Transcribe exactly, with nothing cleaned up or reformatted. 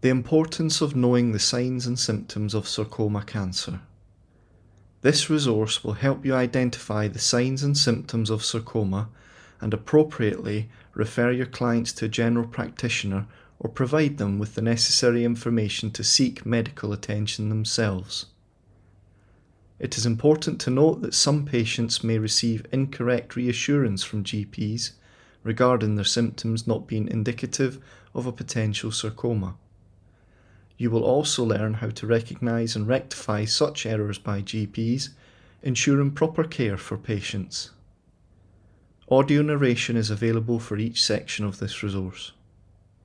The importance of knowing the signs and symptoms of sarcoma cancer. This resource will help you identify the signs and symptoms of sarcoma and appropriately refer your clients to a general practitioner or provide them with the necessary information to seek medical attention themselves. It is important to note that some patients may receive incorrect reassurance from G Ps regarding their symptoms not being indicative of a potential sarcoma. You will also learn how to recognise and rectify such errors by G Ps, ensuring proper care for patients. Audio narration is available for each section of this resource.